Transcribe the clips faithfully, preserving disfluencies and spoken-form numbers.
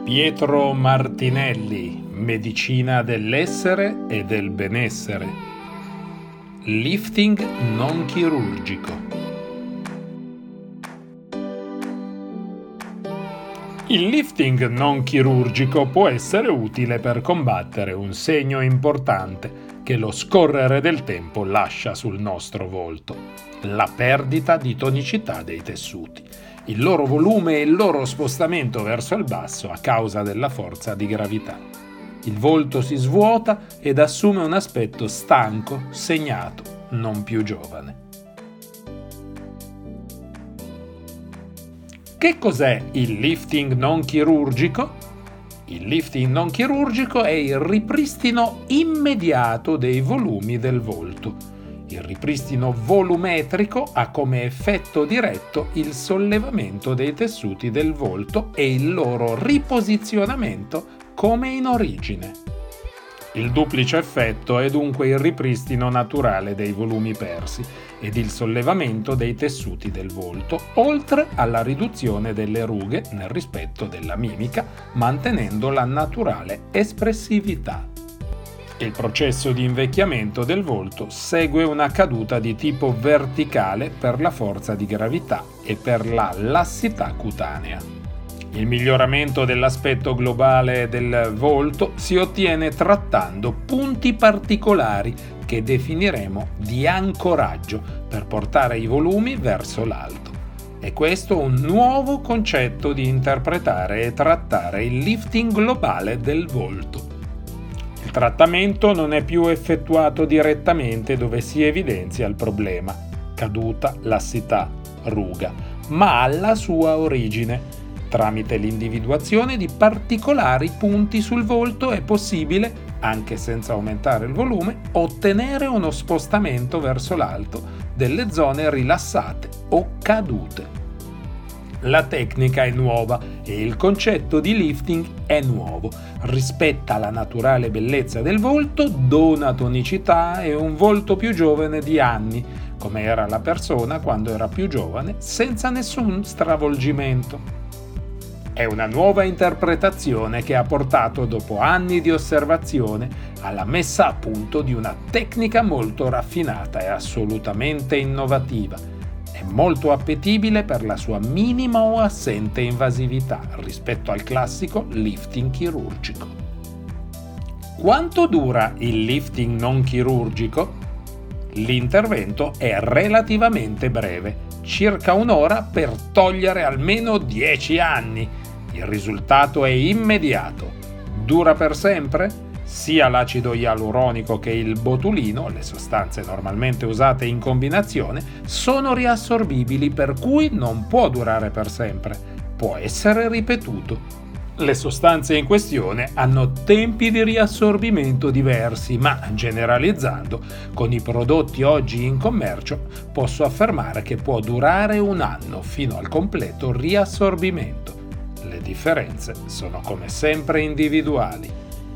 Pietro Martinelli, Medicina dell'essere e del benessere. Lifting non chirurgico. Il lifting non chirurgico può essere utile per combattere un segno importante che lo scorrere del tempo lascia sul nostro volto: la perdita di tonicità dei tessuti, il loro volume e il loro spostamento verso il basso a causa della forza di gravità. Il volto si svuota ed assume un aspetto stanco, segnato, non più giovane. Che cos'è il lifting non chirurgico? Il lifting non chirurgico è il ripristino immediato dei volumi del volto. Il ripristino volumetrico ha come effetto diretto il sollevamento dei tessuti del volto e il loro riposizionamento come in origine. Il duplice effetto è dunque il ripristino naturale dei volumi persi ed il sollevamento dei tessuti del volto, oltre alla riduzione delle rughe nel rispetto della mimica, mantenendo la naturale espressività. Il processo di invecchiamento del volto segue una caduta di tipo verticale per la forza di gravità e per la lassità cutanea. Il miglioramento dell'aspetto globale del volto si ottiene trattando punti particolari che definiremo di ancoraggio per portare i volumi verso l'alto. È questo un nuovo concetto di interpretare e trattare il lifting globale del volto. Il trattamento non è più effettuato direttamente dove si evidenzia il problema, caduta, lassità, ruga, ma alla sua origine. Tramite l'individuazione di particolari punti sul volto è possibile, anche senza aumentare il volume, ottenere uno spostamento verso l'alto delle zone rilassate o cadute. La tecnica è nuova e il concetto di lifting è nuovo. Rispetta la naturale bellezza del volto, dona tonicità e un volto più giovane di anni, come era la persona quando era più giovane, senza nessun stravolgimento. È una nuova interpretazione che ha portato, dopo anni di osservazione, alla messa a punto di una tecnica molto raffinata e assolutamente innovativa. È molto appetibile per la sua minima o assente invasività rispetto al classico lifting chirurgico. Quanto dura il lifting non chirurgico? L'intervento è relativamente breve, circa un'ora per togliere almeno dieci anni. Il risultato è immediato. Dura per sempre? Sia l'acido ialuronico che il botulino, le sostanze normalmente usate in combinazione, sono riassorbibili, per cui non può durare per sempre. Può essere ripetuto. Le sostanze in questione hanno tempi di riassorbimento diversi, ma generalizzando, con i prodotti oggi in commercio, posso affermare che può durare un anno fino al completo riassorbimento. Le differenze sono come sempre individuali.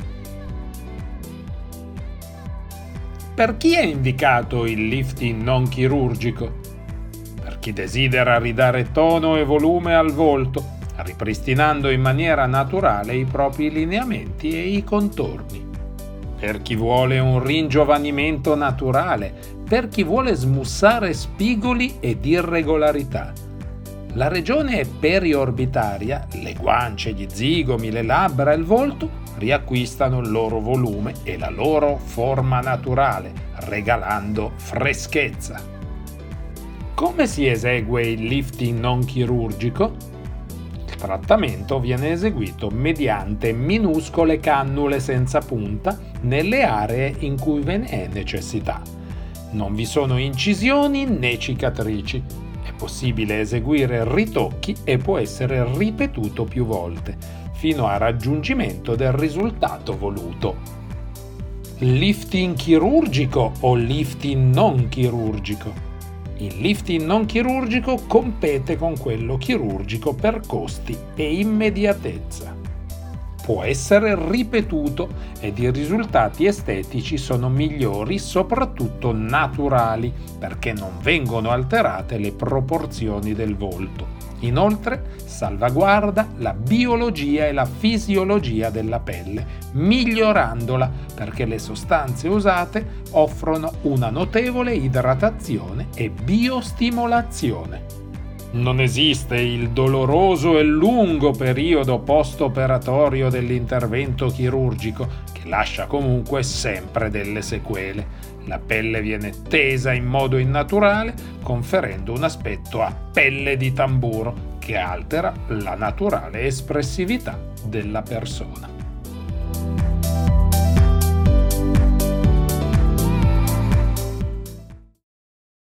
Per chi è indicato il lifting non chirurgico? Per chi desidera ridare tono e volume al volto, ripristinando in maniera naturale i propri lineamenti e i contorni. Per chi vuole un ringiovanimento naturale, per chi vuole smussare spigoli ed irregolarità. La regione periorbitaria, le guance, gli zigomi, le labbra e il volto riacquistano il loro volume e la loro forma naturale, regalando freschezza. Come si esegue il lifting non chirurgico? Il trattamento viene eseguito mediante minuscole cannule senza punta nelle aree in cui ve ne è necessità. Non vi sono incisioni né cicatrici. È possibile eseguire ritocchi e può essere ripetuto più volte, fino al raggiungimento del risultato voluto. Lifting chirurgico o lifting non chirurgico? Il lifting non chirurgico compete con quello chirurgico per costi e immediatezza. Può essere ripetuto ed i risultati estetici sono migliori, soprattutto naturali, perché non vengono alterate le proporzioni del volto. Inoltre, salvaguarda la biologia e la fisiologia della pelle, migliorandola perché le sostanze usate offrono una notevole idratazione e biostimolazione. Non esiste il doloroso e lungo periodo post-operatorio dell'intervento chirurgico, che lascia comunque sempre delle sequele. La pelle viene tesa in modo innaturale, conferendo un aspetto a pelle di tamburo che altera la naturale espressività della persona.